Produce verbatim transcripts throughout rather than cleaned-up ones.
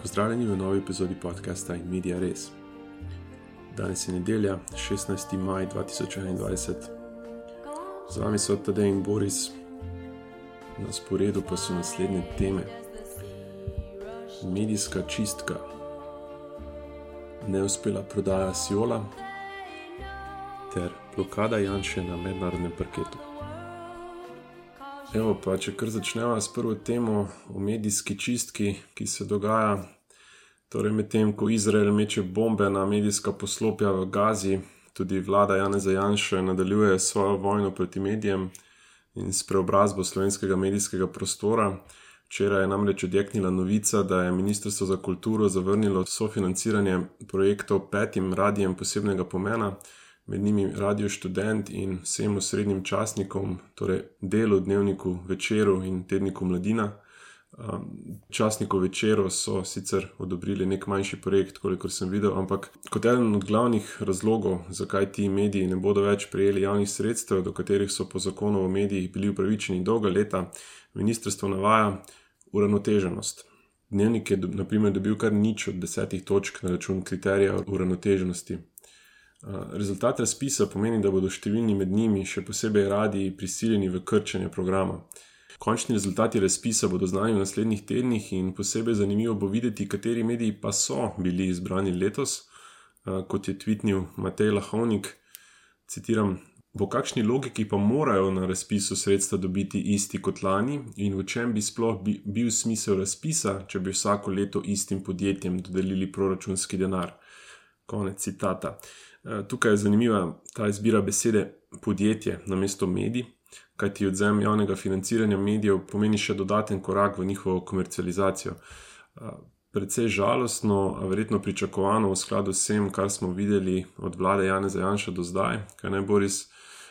Pozdravljeni v novi epizodi podcasta In Media Res. Danes je nedelja, šestnajsti maj dva tisoč enaindvajset. Z vami so Tadej in Boris. Na sporedu pa so naslednje teme. Medijska čistka, neuspela prodaja Siola ter blokada Janše na mednarodnem parketu. Evo pa, če kar začnemo s prvo temo o medijski čistki, ki se dogaja, torej med tem, ko Izrael meče bombe na medijska poslopja v Gazi, tudi vlada Janeza Janše nadaljuje svojo vojno proti medijem in s preobrazbo slovenskega medijskega prostora. Včeraj je namreč odjeknila novica, da je Ministrstvo za kulturo zavrnilo sofinanciranje projektov petim radijem posebnega pomena, med njimi Radio Študent in vsem osrednjim časnikom, torej Delu, Dnevniku, Večeru in Tedniku Mladina. Časniku Večeru so sicer odobrili nek manjši projekt, kolikor sem videl, ampak kot eden od glavnih razlogov, zakaj ti mediji ne bodo več prejeli javnih sredstev, do katerih so po zakonu o medijih bili upravičeni dolga leta, ministrstvo navaja uravnoteženost. Dnevnik je na primer dobil kar nič od desetih točk na račun kriterija uravnoteženosti. Rezultat razpisa pomeni, da bodo številni med njimi, še posebej radiji, prisiljeni v krčenje programa. Končni rezultati razpisa bodo znani v naslednjih tednih in posebej zanimivo bo videti, kateri mediji pa so bili izbrani letos, kot je tweetnil Matej Lahovnik, citiram, "Po kakšni logiki pa morajo na razpisu sredstva dobiti isti kot lani in v čem bi sploh bil smisel razpisa, če bi vsako leto istim podjetjem dodelili proračunski denar." Konec citata. Tukaj je zanimiva ta izbira besede podjetje namesto medij, kajti odvzem javnega financiranja medijev pomeni še dodaten korak v njihovo komercializacijo. Precej žalostno, a verjetno pričakovano v skladu s tem, kar smo videli od vlade Janeza Janše do zdaj, kaj ne, Boris?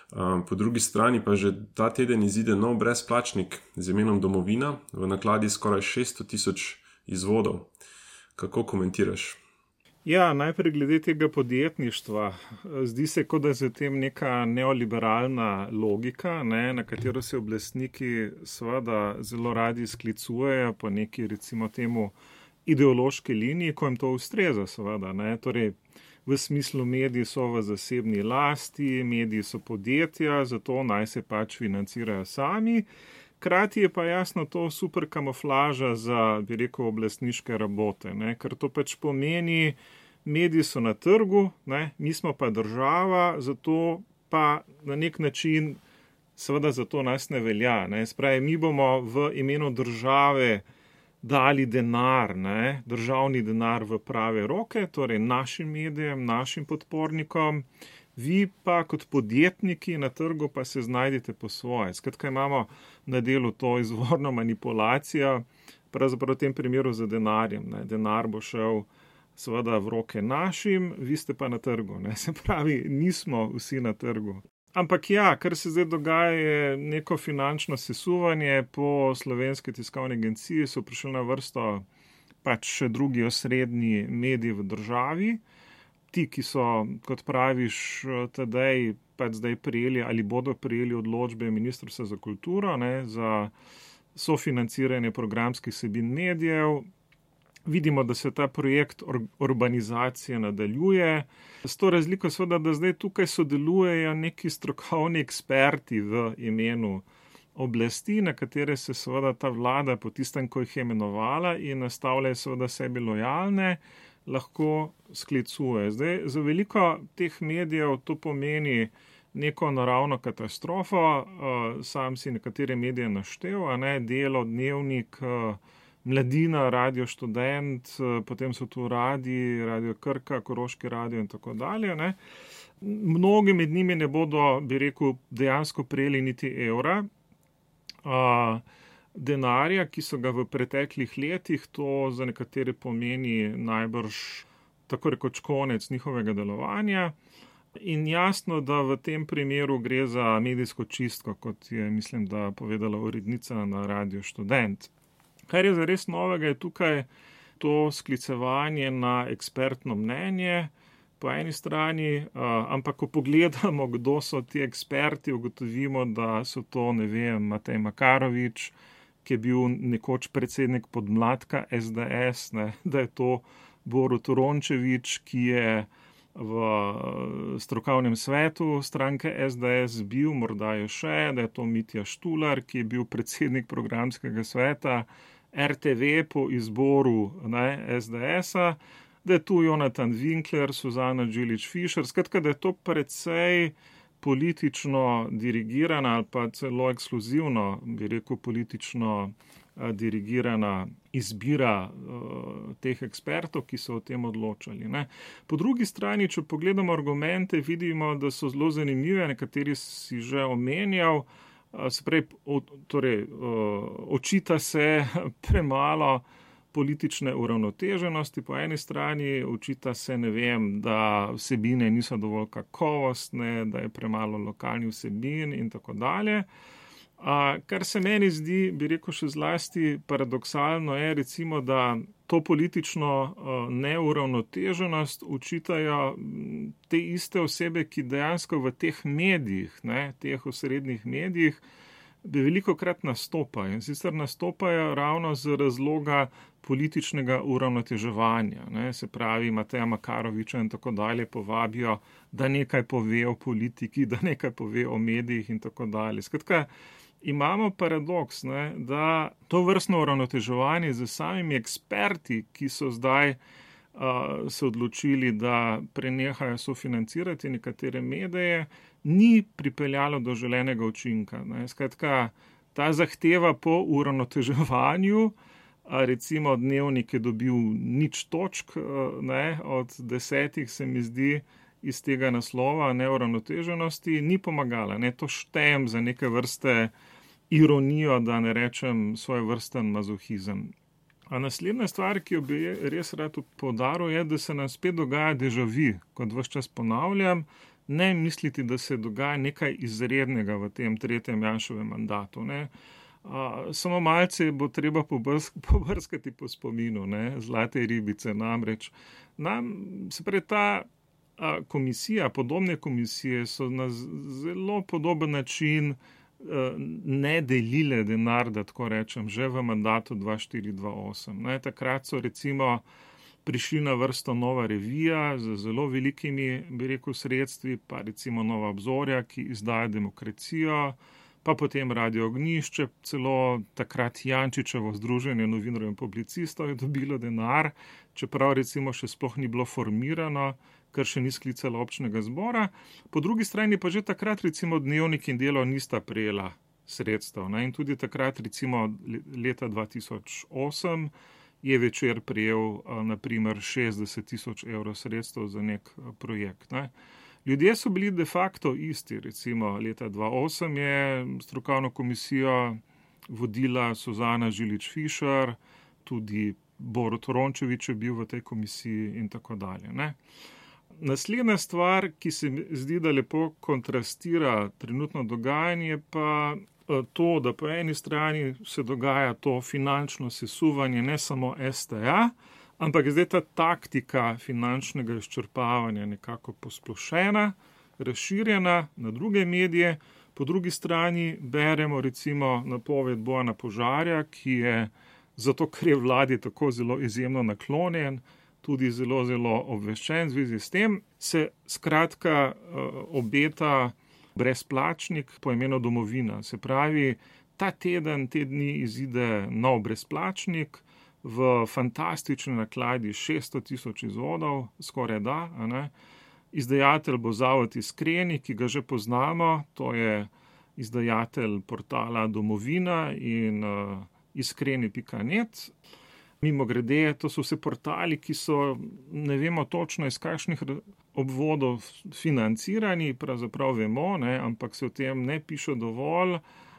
Po drugi strani pa že ta teden izide nov brezplačnik z imenom Domovina v nakladi skoraj šeststo tisoč izvodov. Kako komentiraš? Ja, najprej glede tega podjetništva. Zdi se, kot da je za tem neka neoliberalna logika, ne, na katero se oblastniki seveda zelo radi sklicujejo po neki, recimo temu, ideološki liniji, ko jim to ustreza, seveda. Ne. Torej, v smislu mediji so v zasebni lasti, mediji so podjetja, zato naj se pač financirajo sami. Krati je pa jasno to super kamuflaža za, bi rekel, oblastniške rabote, ne? Ker to pač pomeni, mediji so na trgu, ne? Mi smo pa država, zato pa na nek način, seveda zato nas ne velja. Ne? Spravi, mi bomo v imenu države dali denar, ne? Državni denar v prave roke, torej našim medijem, našim podpornikom, vi pa kot podjetniki na trgu pa se znajdete po svoje. Skratka, imamo na delu to izvorno manipulacijo, pravzaprav v tem primeru za denarjem. Ne. Denar bo šel seveda v roke našim, vi ste pa na trgu. Ne. Se pravi, nismo vsi na trgu. Ampak ja, kar se zdaj dogaja, je neko finančno sesuvanje. Po Slovenski tiskovni agenciji so prišli na vrsto pač še drugi osrednji mediji v državi. Ti, ki so, kot praviš, Tadej, pač zdaj prijeli ali bodo prijeli odločbe Ministrstva za kulturo, ne, za sofinanciranje programskih vsebin medijev. Vidimo, da se ta projekt ur- urbanizacije nadaljuje. S to razliko seveda, da zdaj tukaj sodelujejo neki strokovni eksperti v imenu oblasti, na katere se seveda ta vlada po tistem, ko jih je imenovala in nastavljajo seveda sebi lojalne, lahko sklicuje. Zdaj, za veliko teh medijev to pomeni neko naravno katastrofo. Sam si nekatere medije naštel, a ne, Delo, Dnevnik, Mladina, Radio Študent, potem so tu radiji, Radio Krka, Koroški radio in tako dalje. Ne. Mnogi med njimi ne bodo, bi rekel, dejansko prejeli niti evra denarja, ki so ga v preteklih letih, to za nekatere pomeni najbrž tako rekoč konec njihovega delovanja. In jasno, da v tem primeru gre za medijsko čistko, kot je, mislim, da povedala urednica na Radio Študent. Kar je zares novega, je tukaj to sklicevanje na ekspertno mnenje po eni strani, ampak ko pogledamo, kdo so ti eksperti, ugotovimo, da so to, ne vem, Matej Makarovič, ki je bil nekoč predsednik podmladka es de es, ne, da je to Borut Rončević, ki je v strokovnem svetu stranke es de es bil, morda je še, da je to Mitja Štular, ki je bil predsednik programskega sveta er te ve po izboru, ne, es de es-a, da je tu Jonathan Winkler, Suzana Đilić Fišer, skratka, da je to precej politično dirigirana ali pa celo ekskluzivno, bi rekel, politično dirigirana izbira uh, teh ekspertov, ki so o tem odločali. Ne. Po drugi strani, če pogledamo argumente, vidimo, da so zelo zanimive, nekateri si že omenjal, uh, se pravi, o, torej, uh, očita se premalo politične uravnoteženosti, po eni strani očita se, ne vem, da vsebine niso dovolj kakovostne, da je premalo lokalnih vsebin in tako dalje. A, kar se meni zdi, bi rekel še zlasti paradoksalno, je recimo, da to politično uh, neuravnoteženost učitajo te iste osebe, ki dejansko v teh medijih, ne, teh osrednjih medijih, veliko krat nastopajo. In sicer nastopajo ravno z razloga političnega uravnoteževanja. Ne. Se pravi, Mateja Makaroviča in tako dalje povabijo, da nekaj pove o politiki, da nekaj pove o medijih in tako dalje. Skratka, imamo paradoks, ne, da to vrstno uravnoteževanje z samimi eksperti, ki so zdaj uh, se odločili, da prenehajo sofinancirati nekatere medije, ni pripeljalo do želenega učinka. Ne. Skratka, ta zahteva po uravnoteževanju, a recimo Dnevnik je dobil nič točk, ne, od desetih se mi zdi iz tega naslova neuravnoteženosti, ni pomagala. Ne. To štejem za neke vrste ironijo, da ne rečem svoj vrsten mazohizem. A naslednja stvar, ki jo bi res rad poudaril, je, da se nam spet dogaja déjà vu, kot ves čas ponavljam, ne misliti, da se dogaja nekaj izrednega v tem tretjem Janševem mandatu. Ne. A, samo malce bo treba pobrsk, pobrskati po spominu, ne, zlate ribice, namreč. Nam, se pravi, ta a, komisija, podobne komisije so na zelo podoben način ne delile denar, da tako rečem, že v mandatu dva štiri dva osem. Ne, takrat so recimo prišli na vrsto Nova revija z zelo velikimi, bi rekel, sredstvi, pa recimo Nova obzorja, ki izdaja Demokracijo, pa potem Radio Ognjišče, celo takrat Jančičevo združenje novinarjev in publicistov je dobilo denar, čeprav recimo še sploh ni bilo formirano, ker še ni sklicala občnega zbora. Po drugi strani pa že takrat recimo Dnevnik in Delo nista prejela sredstev. Ne? In tudi takrat recimo leta dva tisoč osem je Večer prejel naprimer šestdeset tisoč evrov sredstev za nek projekt. Ne? Ljudje so bili de facto isti. Recimo leta dva tisoč osem je strokovno komisijo vodila Suzana Đilić Fišer, tudi Borut Rončević je bil v tej komisiji in tako dalje. Ne? Naslednja stvar, ki se mi zdi, da lepo kontrastira trenutno dogajanje, pa to, da po eni strani se dogaja to finančno sesuvanje ne samo es te a, ampak je zdaj ta taktika finančnega izčrpavanja nekako posplošena, razširjena na druge medije. Po drugi strani beremo recimo napoved Bojana Požarja, ki je zato, ker je vladi tako zelo izjemno naklonjen, tudi zelo, zelo obveščen v zvezi s tem, se skratka obeta brezplačnik po imenu Domovina. Se pravi, ta teden, te dni izide nov brezplačnik v fantastični nakladi šeststo tisoč izvodov, skoraj da, a ne. Izdajatelj bo Zavod Iskreni, ki ga že poznamo, to je izdajatelj portala Domovina in uh, iskreni pika net. Mimo grede, to so vse portali, ki so, ne vemo točno iz kakšnih obvodov financirani, pravzaprav vemo, ne, ampak se o tem ne piše dovolj.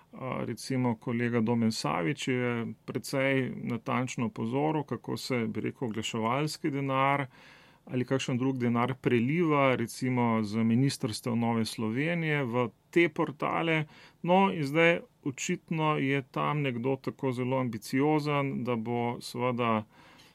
Recimo kolega Domen Savič je precej natančno opozoril, kako se, bi rekel, oglaševalski denar ali kakšen drug denar preliva, recimo z ministrstev Nove Slovenije v te portale. No in zdaj očitno je tam nekdo tako zelo ambiciozen, da bo seveda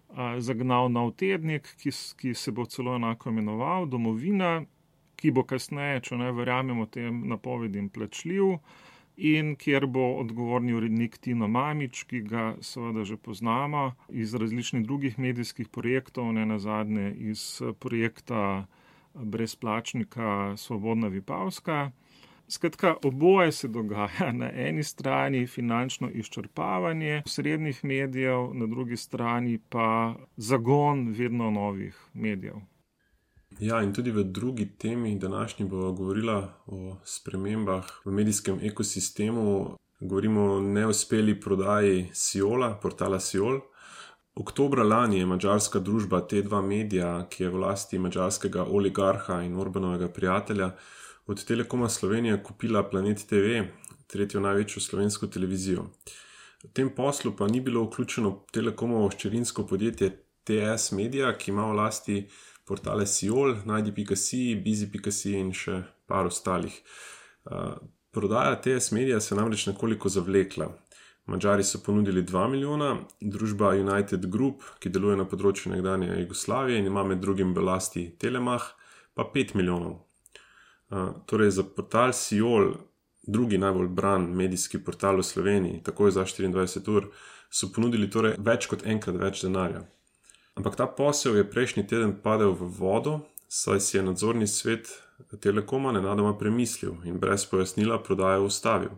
zagnal nov tednik, ki, ki se bo celo enako imenoval Domovina, ki bo kasneje, če ne verjamemo tem napovedim, plačljiv. in kjer bo odgovorni urednik Tino Mamić, ki ga seveda že poznamo iz različnih drugih medijskih projektov, ne nazadnje iz projekta brezplačnika Svobodna Vipavska. Skratka, oboje se dogaja. Na eni strani finančno izčrpavanje srednjih medijev, na drugi strani pa zagon vedno novih medijev. Ja, in tudi v drugi temi današnji bo govorila o spremembah v medijskem ekosistemu. Govorimo o neuspeli prodaji Siola, portala Siol. Oktobra lani je madžarska družba T dva Media, ki je v lasti madžarskega oligarha in Orbanovega prijatelja, od Telekoma Slovenije kupila Planet T V, tretjo največjo slovensko televizijo. V tem poslu pa ni bilo vključeno Telekomovo hčerinsko podjetje T S Media, ki ima v lasti portale Siol, najdi pika si, bizi pika si in še par ostalih. Prodaja T S Media se namreč nekoliko zavlekla. Madžari so ponudili dva milijona, družba United Group, ki deluje na področju nekdanje Jugoslavije in ima med drugim v lasti Telemach, pa pet milijonov. Torej za portal Siol, drugi najbolj bran medijski portal v Sloveniji, takoj za štiriindvajset ur, so ponudili torej več kot enkrat več denarja. Ampak ta posel je prejšnji teden padel v vodo, saj si je nadzorni svet Telekoma nenadoma premislil in brez pojasnila prodajo ustavil.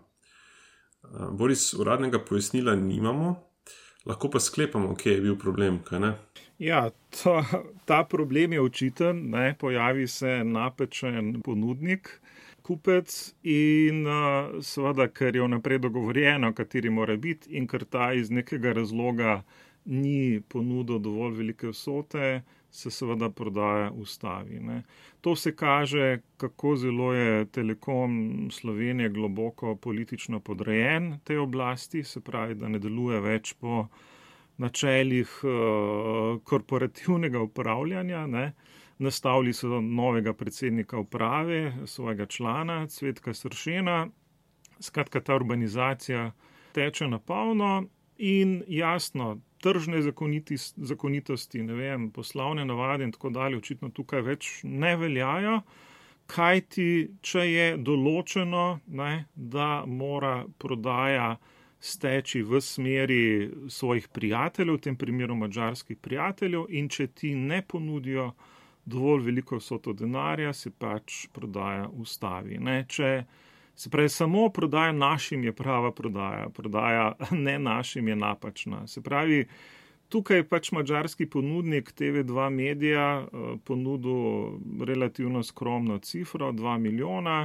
Boris, uradnega pojasnila nimamo, lahko pa sklepamo, kje je bil problem, kaj ne? Ja, to, ta problem je očiten, ne, pojavi se napačen ponudnik, kupec in uh, seveda, ker je vnaprej dogovorjeno, kateri mora biti in ker ta iz nekega razloga ni ponudil dovolj velike vsote, se seveda prodaja ustavi. Ne. To se kaže, kako zelo je Telekom Slovenije globoko politično podrejen tej oblasti, se pravi, da ne deluje več po načelih uh, korporativnega upravljanja. Ne. Nastavili so novega predsednika uprave, svojega člana, Cvetka Sršena. Skratka, ta urbanizacija teče na polno in jasno, tržne zakonitosti, ne vem, poslovne navade in tako dalje, očitno tukaj več ne veljajo, kajti če je določeno, ne, da mora prodaja steči v smeri svojih prijateljev, v tem primeru madžarskih prijateljev, in če ti ne ponudijo dovolj veliko vsoto denarja, se pač prodaja ustavi. Ne, če Se pravi, samo prodaja našim je prava prodaja, prodaja ne našim je napačna. Se pravi, tukaj je pač madžarski ponudnik T V dva Media ponudil relativno skromno cifro, dva milijona,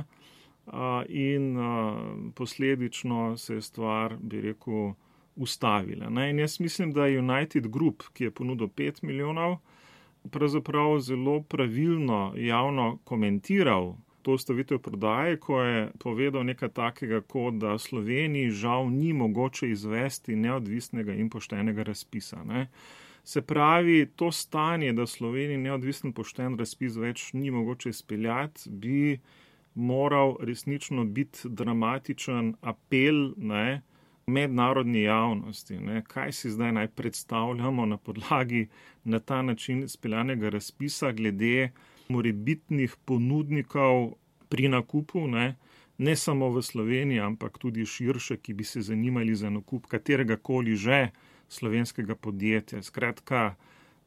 in posledično se je stvar, bi rekel, ustavila. In jaz mislim, da je United Group, ki je ponudil pet milijonov, pravzaprav zelo pravilno javno komentiral to ustavitev prodaje, ko je povedal nekaj takega, kot da v Sloveniji žal ni mogoče izvesti neodvisnega in poštenega razpisa. Ne. Se pravi, to stanje, da v Sloveniji neodvisen pošten razpis več ni mogoče izpeljati, bi moral resnično biti dramatičen apel, ne, mednarodni javnosti. Ne. Kaj si zdaj naj predstavljamo na podlagi na ta način izpeljanega razpisa glede morebitnih ponudnikov pri nakupu, ne, ne samo v Sloveniji, ampak tudi širše, ki bi se zanimali za nakup katerega koli že slovenskega podjetja. Skratka,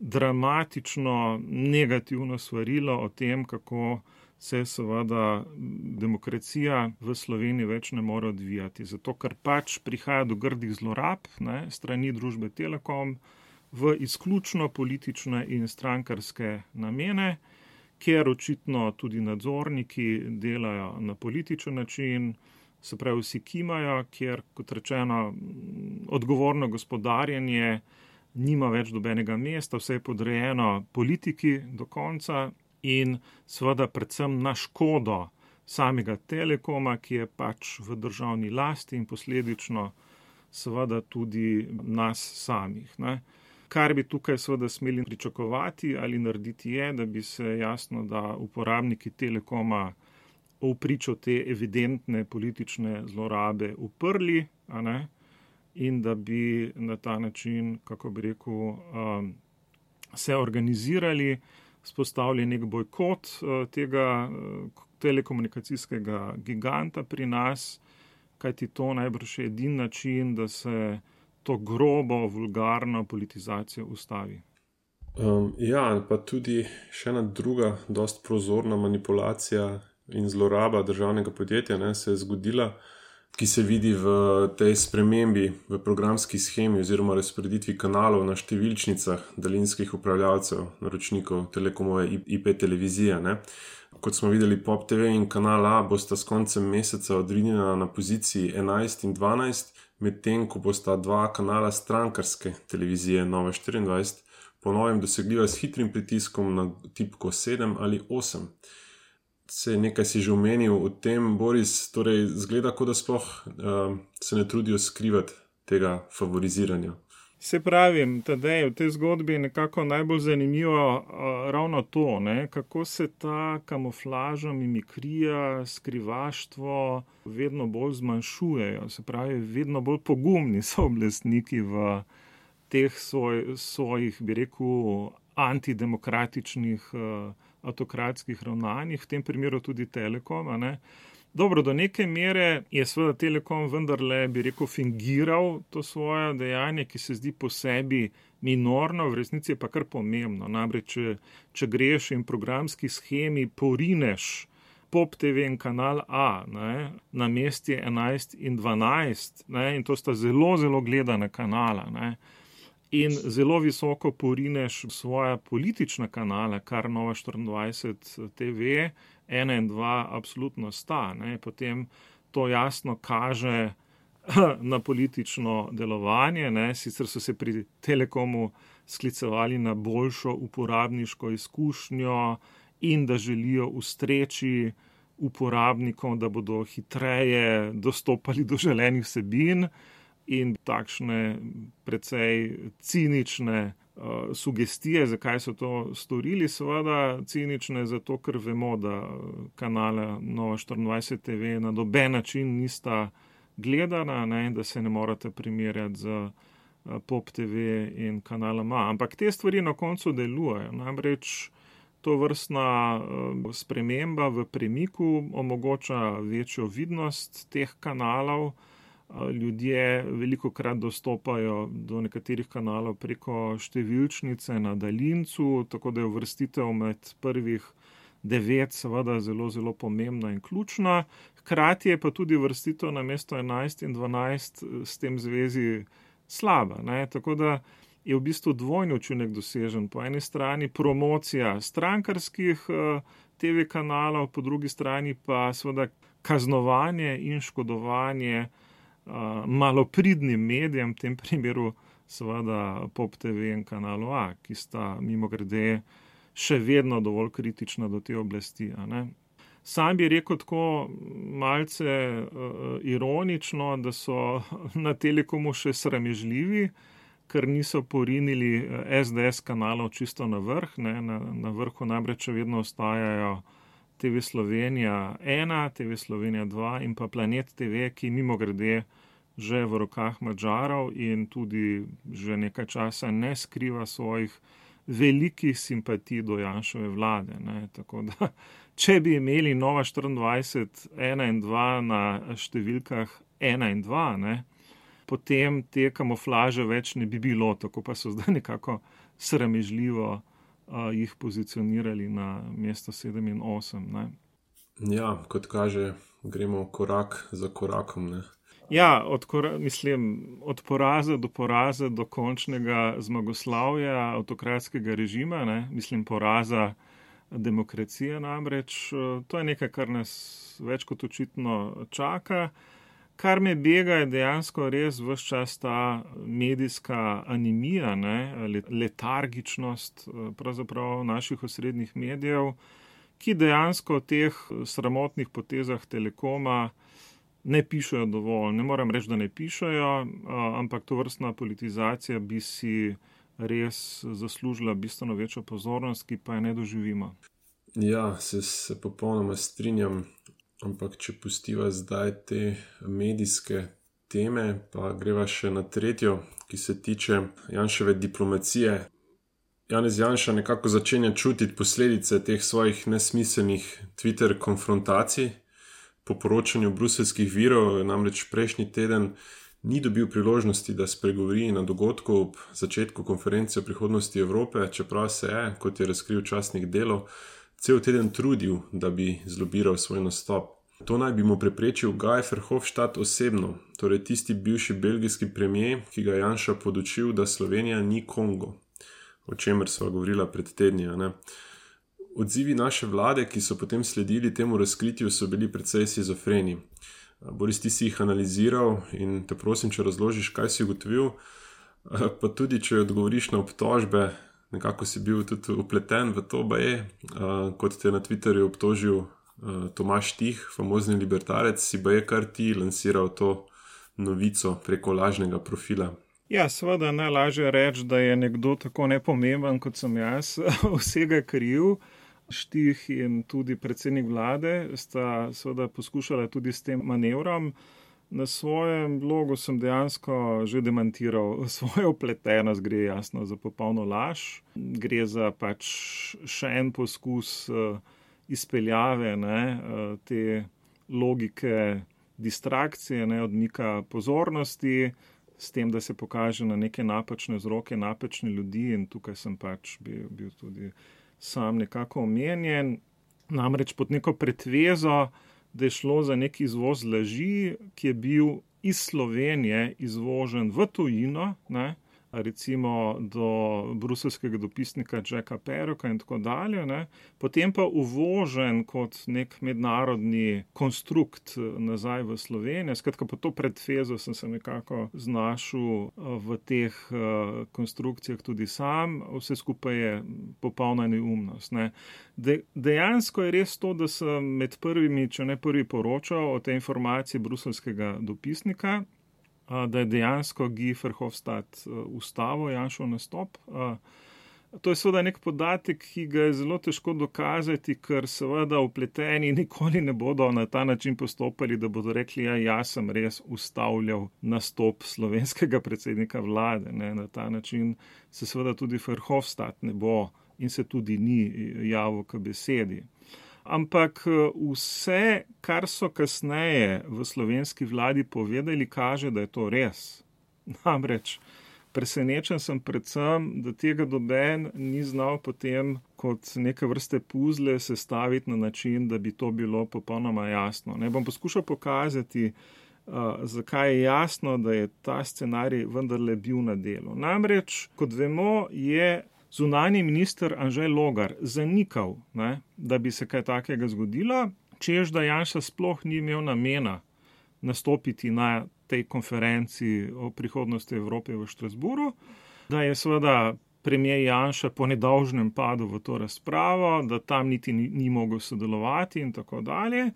dramatično negativno svarilo o tem, kako se seveda demokracija v Sloveniji več ne more odvijati. Zato, ker pač prihaja do grdih zlorab, ne, strani družbe Telekom v izključno politične in strankarske namene, kjer očitno tudi nadzorniki delajo na političen način, se pravi vsi kimajo, kjer, kot rečeno, odgovorno gospodarjenje nima več dobenega mesta, vse je podrejeno politiki do konca in seveda predvsem na škodo samega Telekoma, ki je pač v državni lasti in posledično seveda tudi nas samih. Ne. Kar bi tukaj seveda smeli pričakovati ali narediti je, da bi se jasno, da uporabniki Telekoma v pričo te evidentne politične zlorabe uprli, a ne, in da bi na ta način, kako bi rekel, um, se organizirali, spostavili nek bojkot uh, tega uh, telekomunikacijskega giganta pri nas, kajti to najbrž je edini način, da se to grobo, vulgarno politizacijo ustavi. Um, ja, pa tudi še ena druga, dost prozorna manipulacija in zloraba državnega podjetja, ne, se je zgodila, ki se vidi v tej spremembi v programski shemi oziroma razporeditvi kanalov na številčnicah daljinskih upravljavcev, naročnikov Telekomove I P televizije. Ne. Kot smo videli, Pop T V in Kanal A bosta s koncem meseca odrinjena na poziciji enajst in dvanajst, medtem ko bosta dva kanala strankarske televizije Nova štiriindvajset po novem dosegljiva s hitrim pritiskom na tipko sedem ali osem. Se nekaj si že omenil o tem, Boris, torej zgleda, kot da sploh uh, se ne trudijo skrivati tega favoriziranja. Se pravim, Tadej, v tej zgodbi je nekako najbolj zanimivo uh, ravno to, ne? Kako se ta kamuflaža, mimikrija, skrivaštvo vedno bolj zmanjšujejo. Se pravi, vedno bolj pogumni so oblastniki v teh svoj, svojih, bi rekel, antidemokratičnih uh, avtokratskih ravnanjih, v tem primeru tudi Telekoma. Ne? Dobro, do neke mere je seveda Telekom vendarle, bi rekel, fingiral to svoje dejanje, ki se zdi po sebi minorno, v resnici je pa kar pomembno. Namreč, če, če greš in programski shemi porineš Pop T V in Kanal A, ne, na mestje enajst in dvanajst, ne, in to sta zelo, zelo gledana kanala, ne, in zelo visoko porineš svoja politična kanala, kar Nova štiriindvajset T V, ena in dva absolutno sta, ne, potem to jasno kaže na politično delovanje, ne, sicer so se pri Telekomu sklicevali na boljšo uporabniško izkušnjo in da želijo ustreči uporabnikom, da bodo hitreje dostopali do želenih vsebin, in takšne precej cinične uh, sugestije, zakaj so to storili, seveda cinične zato, ker vemo, da kanala Nova štiriindvajset T V na noben način nista gledana, ne, da se ne morate primerjati z uh, Pop T V in Kanalom A. Ampak te stvari na koncu delujejo, namreč to vrstna uh, sprememba v premiku omogoča večjo vidnost teh kanalov. Ljudje veliko krat dostopajo do nekaterih kanalov preko številčnice na daljincu, tako da je uvrstitev med prvih devet seveda zelo, zelo pomembna in ključna. Hkrati je pa tudi uvrstitev na mesto enajst in dvanajst s tem zvezi slaba, ne? Tako da je v bistvu dvojni učinek dosežen. Po eni strani promocija strankarskih T V kanalov, po drugi strani pa seveda kaznovanje in škodovanje Uh, malopridnim medijem, v tem primeru seveda Pop T V in Kanalu A, ki sta mimogrede še vedno dovolj kritična do te oblasti. A ne? Sam bi rekel tako malce uh, ironično, da so na Telekomu še sramežljivi, ker niso porinili S D S kanalov čisto na vrh, ne? Na, na vrhu namreč vedno ostajajo T V Slovenija ena, T V Slovenija dva in pa Planet T V, ki mimogrede že v rokah Madžarov in tudi že nekaj časa ne skriva svojih velikih simpatij do Janševe vlade. Ne. Tako da, če bi imeli Nova štiriindvajset, ena in dva na številkah ena in dva, ne, potem te kamuflaže več ne bi bilo, tako pa so zdaj nekako sramežljivo Uh, jih pozicionirali na mesto sedem in osem. Ne. Ja, kot kaže, gremo korak za korakom. Ne. Ja, od, kora, mislim, od poraza do poraza do končnega zmagoslavja avtokratskega režima, ne. Mislim, poraza demokracije namreč. To je nekaj, kar nas več kot očitno čaka. Kar me bega, je dejansko res ves čas ta medijska anemija, ne, letargičnost pravzaprav naših osrednjih medijev, ki dejansko v teh sramotnih potezah Telekoma ne pišejo dovolj. Ne moram reči, da ne pišejo, ampak to vrstna politizacija bi si res zaslužila bistveno večjo pozornost, ki pa je ne doživimo. Ja, se, se popolnoma strinjam. Ampak če pustiva zdaj te medijske teme, pa greva še na tretjo, ki se tiče Janševe diplomacije. Janez Janša nekako začenja čutiti posledice teh svojih nesmiselnih Twitter konfrontacij, Po poročanju bruseljskih virov namreč prejšnji teden ni dobil priložnosti, da spregovori na dogodku ob začetku konference o prihodnosti Evrope, čeprav se je, kot je razkril časnik Delo, cel teden trudil, da bi zlobiral svoj nastop. To naj bi mu preprečil Guy Verhofstadt osebno, torej tisti bivši belgijski premier, ki ga je Janša podučil, da Slovenija ni Kongo, o čemer sva govorila pred tedni. Ne? Odzivi naše vlade, ki so potem sledili temu razkritju, so bili precej schizofreni. Boris, ti si jih analiziral in te prosim, če razložiš, kaj si ugotovil, pa tudi, če odgovoriš na obtožbe, nekako si bil tudi upleten v to, baje, kot te na Twitterju obtožil Tomaž Tih, famozni libertarec, si baje kar ti lansiral to novico preko lažnega profila. Ja, seveda najlažje reči, da je nekdo tako nepomemben, kot sem jaz, vsega kriv. Štih in tudi predsednik vlade sta seveda poskušala tudi s tem manevrom. Na svojem blogu sem dejansko že demantiral svojo vpletenost, gre jasno za popolno laž. Gre za pač še en poskus izpeljave, ne, te logike distrakcije, ne, odmika pozornosti, s tem, da se pokaže na neke napačne vzroke, napačne ljudi, in tukaj sem pač bil, bil tudi sam nekako omenjen. Namreč pod neko pretvezo, da je šlo za neki izvoz laži, ki je bil iz Slovenije izvožen v tujino, ne, recimo do bruseljskega dopisnika Jacka Perroka in tako dalje, ne, potem pa uvožen kot nek mednarodni konstrukt nazaj v Slovenijo. Skratka, pod to pretvezo sem se nekako znašel v teh konstrukcijah tudi sam. Vse skupaj je popolna neumnost. Ne. De, dejansko je res to, da sem med prvimi, če ne prvi, poročal o tej informaciji bruseljskega dopisnika, da je dejansko Guy Verhofstadt ustavil Janšov nastop. To je seveda nek podatek, ki ga je zelo težko dokazati, ker seveda vpleteni nikoli ne bodo na ta način postopali, da bodo rekli, ja, jaz sem res ustavljal nastop slovenskega predsednika vlade. Ne. Na ta način se seveda tudi Verhofstadt ne bo in se tudi ni javil k besedi. Ampak vse, kar so kasneje v slovenski vladi povedali, kaže, da je to res. Namreč presenečen sem predvsem, da tega noben ni znal potem kot neke vrste puzle sestaviti na način, da bi to bilo popolnoma jasno. Ne bom poskušal pokazati, uh, zakaj je jasno, da je ta scenarij vendarle bil na delu. Namreč, kot vemo, je zunanji minister Anžej Logar zanikal, ne, da bi se kaj takega zgodilo, češ da Janša sploh ni imel namena nastopiti na tej konferenci o prihodnosti Evrope v Štrasburu, da je seveda premier Janša po nedolžnem padel v to razpravo, da tam niti ni, ni mogel sodelovati in tako dalje.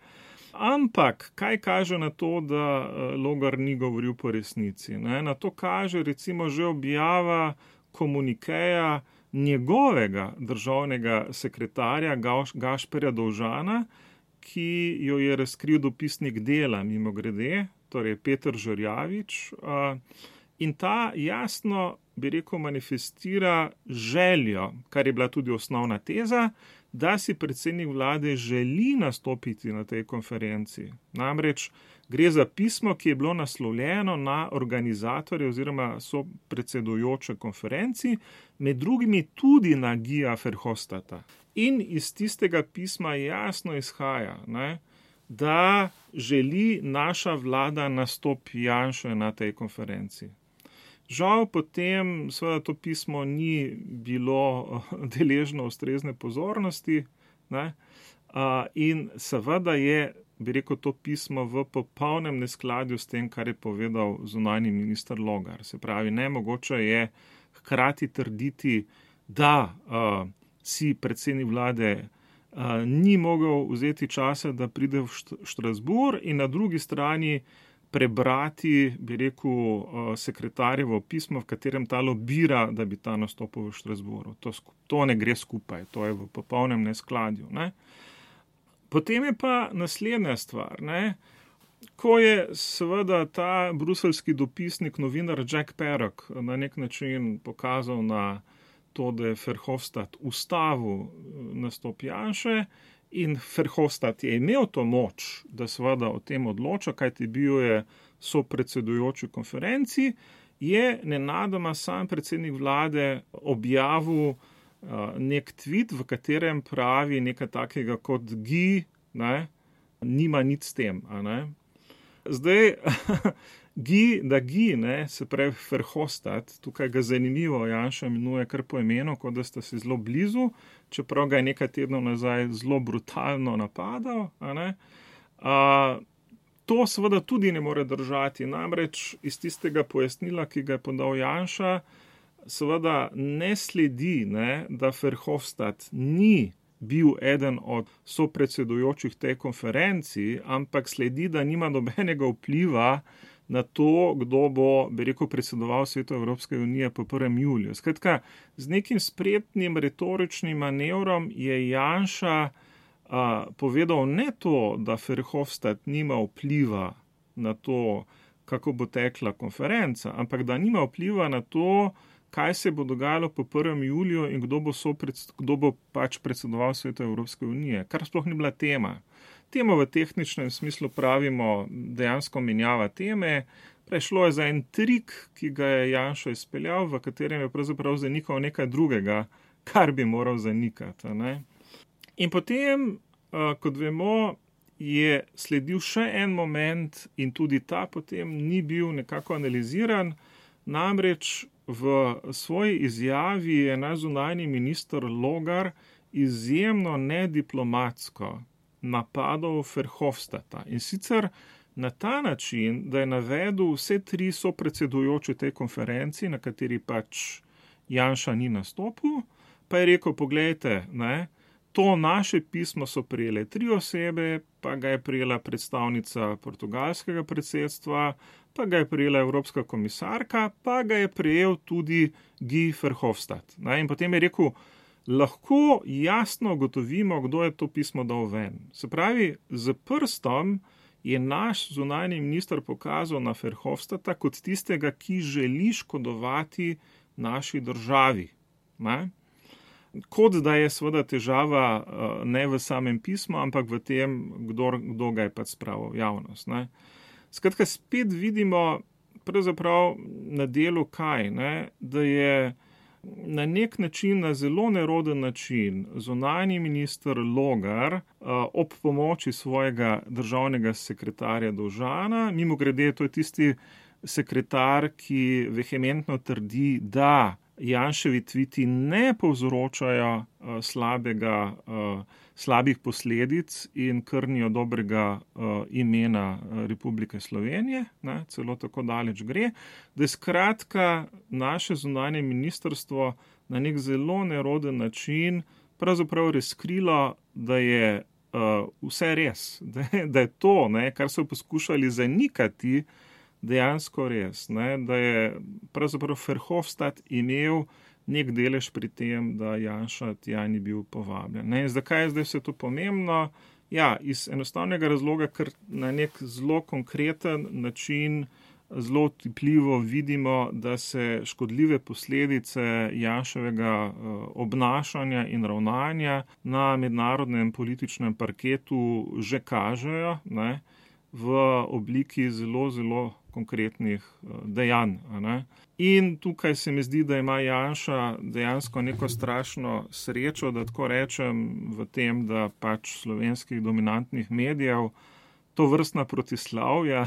Ampak kaj kaže na to, da Logar ni govoril po resnici? Ne? Na to kaže recimo že objava komunikeja njegovega državnega sekretarja Gašperja Dovžana, ki jo je razkril dopisnik Dela, mimogrede, torej Peter Žerjavič, in ta jasno, bi rekel, manifestira željo, kar je bila tudi osnovna teza, da si predsednik vlade želi nastopiti na tej konferenci. Namreč gre za pismo, ki je bilo naslovljeno na organizatorje oziroma so predsedujoče konferenci, med drugimi tudi na Guyja Verhofstadta. In iz tistega pisma jasno izhaja, ne, da želi naša vlada nastop Janše na tej konferenci. Žal potem seveda to pismo ni bilo deležno ustrezne pozornosti, ne, in seveda je, bi rekel, to pismo v popolnem neskladju s tem, kar je povedal zunanji minister Logar. Se pravi, nemogoče je hkrati trditi, da uh, si predsednik vlade uh, ni mogel vzeti časa, da pride v Štrasbur, in na drugi strani prebrati, bi rekel, uh, sekretarjevo pismo, v katerem ta lobira, da bi ta nastopil v Štrasburu. To, to ne gre skupaj, to je v popolnem neskladju. Ne? Potem je pa naslednja stvar, ne? Ko je seveda ta bruseljski dopisnik, novinar Jack Perrok na nek način pokazal na to, da je Verhofstadt ustavil nastop Janše, In Verhofstadt je imel to moč, da seveda o tem odloča, kajti bil je sopredsedujoči konferenci, je nenadoma sam predsednik vlade objavil uh, nek tweet, v katerem pravi nekaj takega kot Gi, ne, nima nič s tem. A ne. Zdaj, Gi, da Gi, ne, se pravi Verhofstadt, tukaj ga zanimivo Janša imenuje kar po imenu, kot da sta si zelo blizu, čeprav ga je nekaj tednov nazaj zelo brutalno napadal. A ne. A, to seveda tudi ne more držati, namreč iz tistega pojasnila, ki ga je podal Janša, seveda ne sledi, ne, da Verhofstadt ni bil eden od sopredsedujočih tej konferenci, ampak sledi, da nima nobenega vpliva na to, kdo bo, bi rekel, predsedoval Svetu Evropske unije po prvem juliju. Skratka, z nekim spretnim retoričnim manevrom je Janša a, povedal ne to, da Verhofstadt nima vpliva na to, kako bo tekla konferenca, ampak da nima vpliva na to, kaj se bo dogajalo po prvem juliju in kdo bo, sopred, kdo bo pač predsedoval Svetu Evropske unije, kar sploh ni bila tema. Temo v tehničnem smislu pravimo dejansko menjava teme. Prešlo je za en trik, ki ga je Janša izpeljal, v katerem je pravzaprav zanikal nekaj drugega, kar bi moral zanikati. Ne? In potem, kot vemo, je sledil še en moment in tudi ta potem ni bil nekako analiziran, namreč v svoji izjavi je naš zunanji minister Logar izjemno nediplomatsko napadal Verhofstadta. In sicer na ta način, da je navedel vse tri sopredsedujoče tej konferenci, na kateri pač Janša ni nastopil, pa je rekel, poglejte, ne, to naše pismo so prijele tri osebe, pa ga je prijela predstavnica portugalskega predsedstva, pa ga je prijela Evropska komisarka, pa ga je prijel tudi Guy Verhofstadt. Ne, in potem je rekel, lahko jasno ugotovimo, kdo je to pismo dal ven. Se pravi, z prstom je naš zunanji minister pokazal na Verhofstadta kot tistega, ki želi škodovati naši državi. Ne? Kot da je seveda težava ne v samem pismu, ampak v tem, kdo, kdo ga je pač spravil v javnost. Ne? Skratka, spet vidimo pravzaprav na delu kaj, ne? Da je na nek način, na zelo neroden način, zunanji minister Logar ob pomoči svojega državnega sekretarja Dovžana, mimogrede, to je tisti sekretar, ki vehementno trdi, da Janševi tviti ne povzročajo uh, slabega, uh, slabih posledic in krnijo dobrega uh, imena Republike Slovenije, ne, celo tako daleč gre, da je skratka naše zunanje ministrstvo na nek zelo neroden način pravzaprav razkrilo, da je uh, vse res, da je, da je to, ne, kar so poskušali zanikati, dejansko res, ne, da je pravzaprav Verhofstadt imel nek delež pri tem, da Janša tja ni bil povabljen. Ne, zakaj je zdaj vse to pomembno? Ja, iz enostavnega razloga, ker na nek zelo konkreten način, zelo otipljivo vidimo, da se škodljive posledice Janševega obnašanja in ravnanja na mednarodnem političnem parketu že kažejo, ne, v obliki zelo, zelo konkretnih dejanj. Ne? In tukaj se mi zdi, da ima Janša dejansko neko strašno srečo, da tako rečem, v tem, da pač slovenskih dominantnih medijev to vrstna protislavja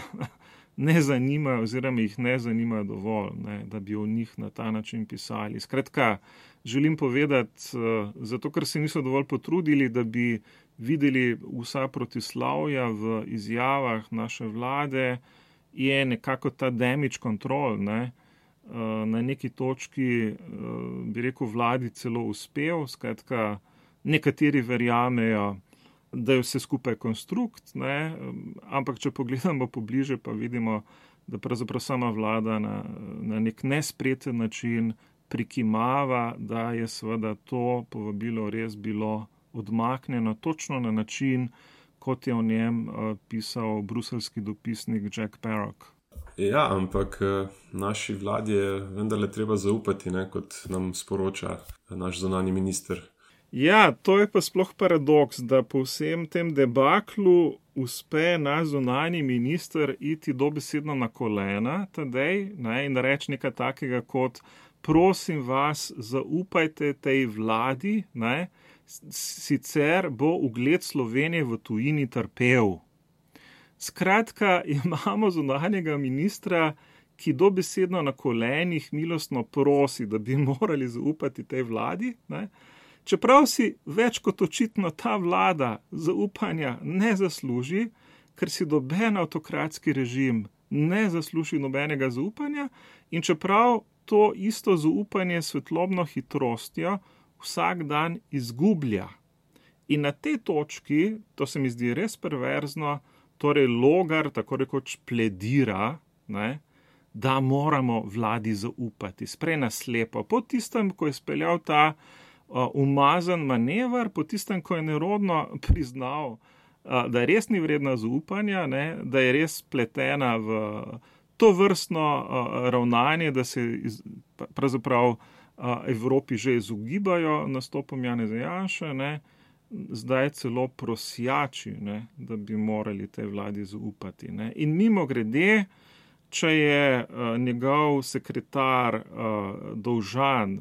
ne zanimajo oziroma jih ne zanimajo dovolj, ne, da bi o njih na ta način pisali. Skratka, želim povedati, zato ker se niso dovolj potrudili, da bi videli vsa protislavja v izjavah naše vlade, je nekako ta damage control, ne, na neki točki, bi rekel, vladi celo uspel. Skratka, nekateri verjamejo, da je vse skupaj konstrukt, ne, ampak če pogledamo pobliže, pa vidimo, da pravzaprav sama vlada na, na nek nespreten način prikimava, da je seveda to povabilo res bilo odmaknjeno točno na način, kot je o njem uh, pisal bruselski dopisnik Jack Parrock. Ja, ampak uh, naši vladi je vendarle treba zaupati, ne, kot nam sporoča naš zunanji minister. Ja, to je pa sploh paradoks, da po vsem tem debaklu uspe naš zunanji minister iti dobesedno na kolena, tadej, ne, in reči nekaj takega kot, prosim vas, zaupajte tej vladi, ne, sicer bo ugled Slovenije v tujini trpel. Skratka, imamo zunanjega ministra, ki dobesedno na kolenih milostno prosi, da bi morali zaupati tej vladi, ne. Čeprav si več kot očitno ta vlada zaupanja ne zasluži, ker si doben avtokratski režim ne zasluži nobenega zaupanja in čeprav to isto zaupanje s svetlobno hitrostjo vsak dan izgublja. In na tej točki, to se mi zdi res perverzno, torej Logar tako rekoč pledira, ne, da moramo vladi zaupati, sprej naslepo. Po tistem, ko je speljal ta uh, umazan manever, po tistem, ko je nerodno priznal, uh, da res ni vredna zaupanja, ne, da je res pletena v to vrstno uh, ravnanje, da se iz, pravzaprav uh, Evropi že izogibajo nastopom Janeza Janše, ne, zdaj celo prosjači, ne, da bi morali tej vladi zaupati. Ne. In mimo grede, če je uh, njegov sekretar uh, Dovžan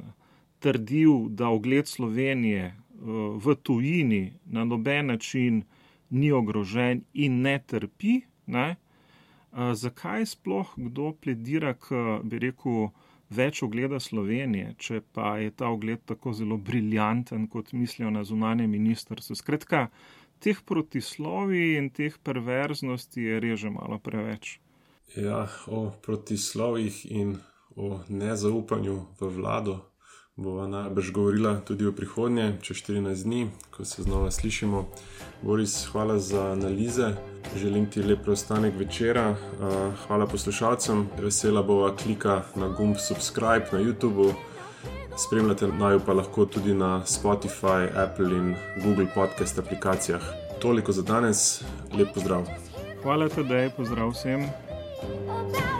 trdil, da ugled Slovenije uh, v tujini na noben način ni ogrožen in ne trpi, ne, uh, zakaj sploh kdo pledira k, bi rekel, več ugleda Slovenije, če pa je ta ugled tako zelo briljanten, kot mislijo na zunanje ministrstvo. Skratka, teh protislovij in teh perverznosti je res že malo preveč. Ja, o protislovjih in o nezaupanju v vlado bova najbrž govorila tudi v prihodnje, čez štirinajst dni, ko se znova slišimo. Boris, hvala za analize, želim ti lep preostanek večera, hvala poslušalcem, vesela bova klika na gumb subscribe na YouTubeu, spremljate naju pa lahko tudi na Spotify, Apple in Google podcast aplikacijah. Toliko za danes, lep pozdrav. Hvala tedej, pozdrav vsem. Thank you.